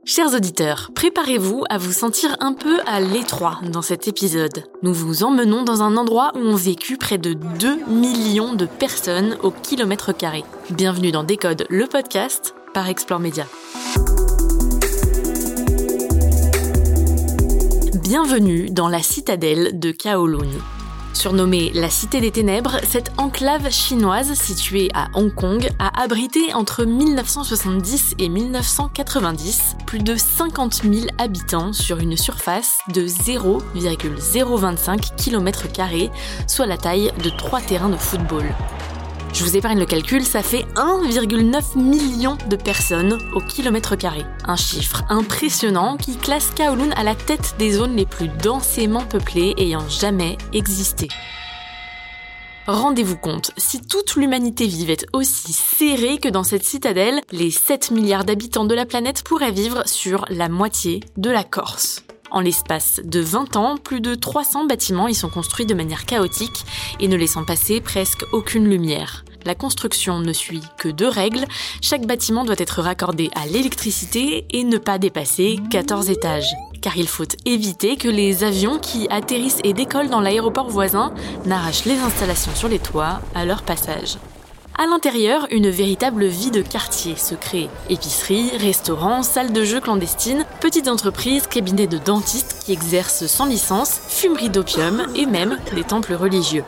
Chers auditeurs, préparez-vous à vous sentir un peu à l'étroit dans cet épisode. Nous vous emmenons dans un endroit où ont vécu près de 2 millions de personnes au kilomètre carré. Bienvenue dans Décode, le podcast par Explore Média. Bienvenue dans la citadelle de Kowloon. Surnommée la Cité des Ténèbres, cette enclave chinoise située à Hong Kong a abrité entre 1970 et 1990 plus de 50 000 habitants sur une surface de 0,025 km², soit la taille de 3 terrains de football. Je vous épargne le calcul, ça fait 1,9 million de personnes au kilomètre carré. Un chiffre impressionnant qui classe Kowloon à la tête des zones les plus densément peuplées ayant jamais existé. Rendez-vous compte, si toute l'humanité vivait aussi serrée que dans cette citadelle, les 7 milliards d'habitants de la planète pourraient vivre sur la moitié de la Corse. En l'espace de 20 ans, plus de 300 bâtiments y sont construits de manière chaotique et ne laissant passer presque aucune lumière. La construction ne suit que 2 règles, chaque bâtiment doit être raccordé à l'électricité et ne pas dépasser 14 étages. Car il faut éviter que les avions qui atterrissent et décollent dans l'aéroport voisin n'arrachent les installations sur les toits à leur passage. À l'intérieur, une véritable vie de quartier se crée. Épiceries, restaurants, salles de jeux clandestines, petites entreprises, cabinets de dentistes qui exercent sans licence, fumeries d'opium et même des temples religieux.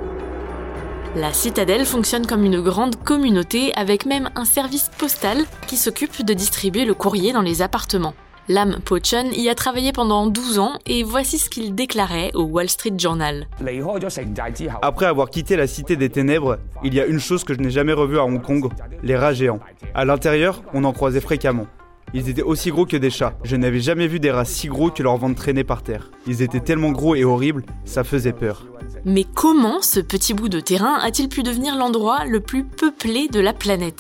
La citadelle fonctionne comme une grande communauté avec même un service postal qui s'occupe de distribuer le courrier dans les appartements. Lam Po-chun y a travaillé pendant 12 ans et voici ce qu'il déclarait au Wall Street Journal. Après avoir quitté la Cité des Ténèbres, il y a une chose que je n'ai jamais revue à Hong Kong, les rats géants. À l'intérieur, on en croisait fréquemment. Ils étaient aussi gros que des chats. Je n'avais jamais vu des rats si gros que leur ventre traînait par terre. Ils étaient tellement gros et horribles, ça faisait peur. Mais comment ce petit bout de terrain a-t-il pu devenir l'endroit le plus peuplé de la planète ?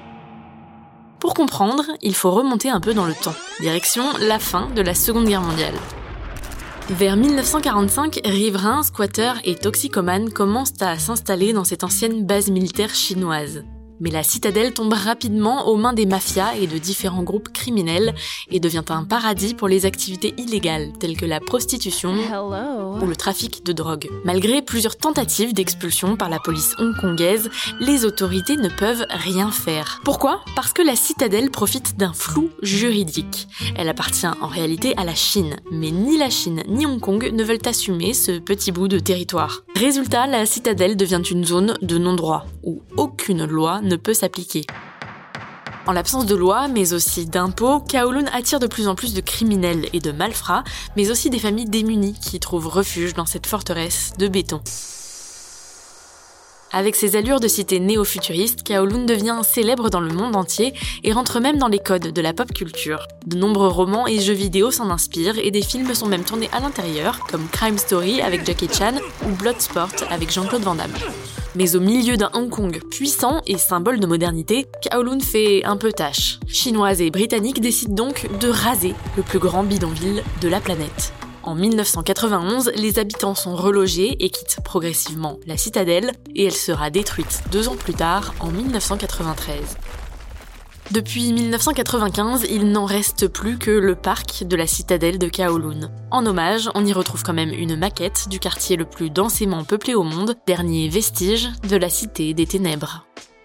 Pour comprendre, il faut remonter un peu dans le temps. Direction la fin de la Seconde Guerre mondiale. Vers 1945, riverains, squatteurs et toxicomanes commencent à s'installer dans cette ancienne base militaire chinoise. Mais la citadelle tombe rapidement aux mains des mafias et de différents groupes criminels et devient un paradis pour les activités illégales telles que la prostitution ou le trafic de drogue. Malgré plusieurs tentatives d'expulsion par la police hongkongaise, les autorités ne peuvent rien faire. Pourquoi ? Parce que la citadelle profite d'un flou juridique. Elle appartient en réalité à la Chine, mais ni la Chine ni Hong Kong ne veulent assumer ce petit bout de territoire. Résultat, la citadelle devient une zone de non-droit, où aucune loi ne peut s'appliquer. En l'absence de loi, mais aussi d'impôts, Kowloon attire de plus en plus de criminels et de malfrats, mais aussi des familles démunies qui trouvent refuge dans cette forteresse de béton. Avec ses allures de cité néo-futuriste, Kowloon devient célèbre dans le monde entier et rentre même dans les codes de la pop culture. De nombreux romans et jeux vidéo s'en inspirent et des films sont même tournés à l'intérieur, comme Crime Story avec Jackie Chan ou Bloodsport avec Jean-Claude Van Damme. Mais au milieu d'un Hong Kong puissant et symbole de modernité, Kowloon fait un peu tâche. Chinoises et Britanniques décident donc de raser le plus grand bidonville de la planète. En 1991, les habitants sont relogés et quittent progressivement la citadelle et elle sera détruite 2 ans plus tard, en 1993. Depuis 1995, il n'en reste plus que le parc de la citadelle de Kowloon. En hommage, on y retrouve quand même une maquette du quartier le plus densément peuplé au monde, dernier vestige de la Cité des Ténèbres.